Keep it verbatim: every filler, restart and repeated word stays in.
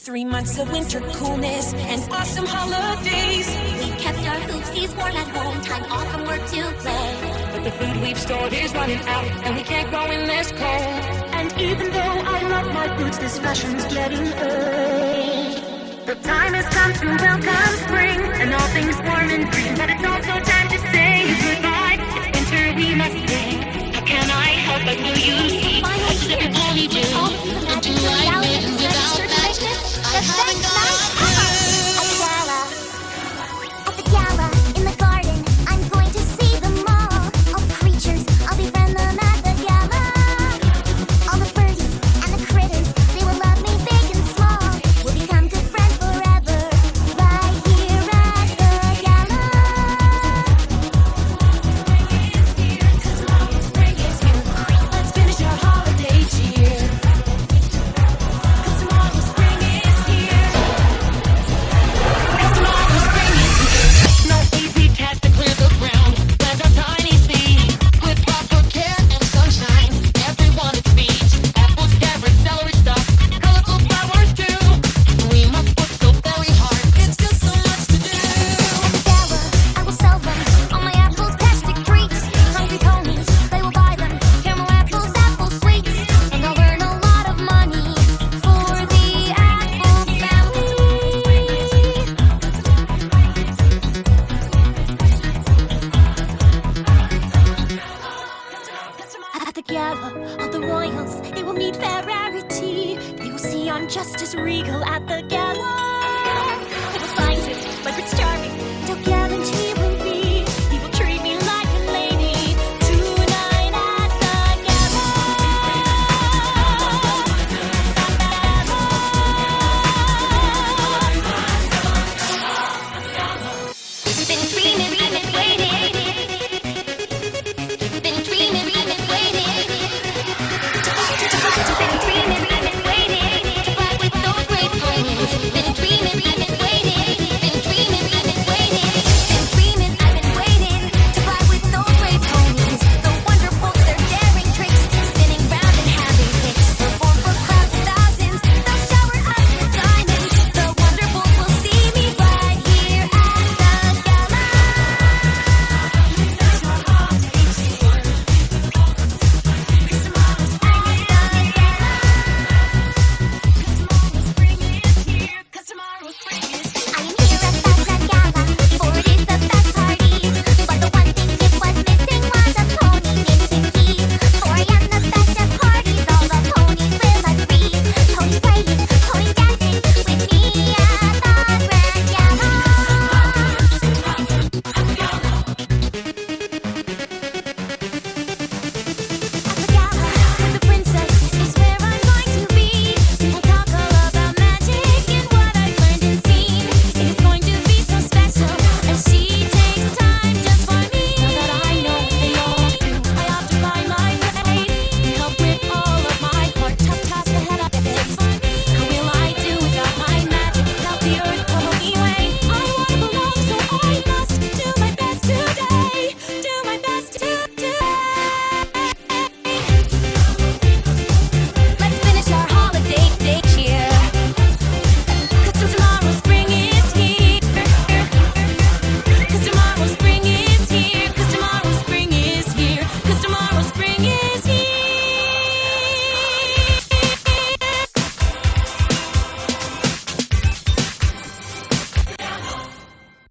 Three months of winter coolness and awesome holidays. We've kept our hoopsies warm at home, time off from work to play. But the food we've stored is running out, and we can't go in this cold. And even though I love my boots, this fashion's getting old. The time has come to welcome spring, and all things warm and green. But it's also time to say goodbye. It's winter, we must sing. How can I help but will you see? I should only do. And do I live without that? The best night ever! At the gala, at the gala, in the garden, I'm going to see them all. All the creatures, I'll befriend them at the gala. All the birdies and the critters, they will love me big and small. We'll become good friends forever, right here at the gala. Let's finish our holiday cheer. At the gala, all the royals, they will meet fair rarity. They will see I'm just as regal at the gala.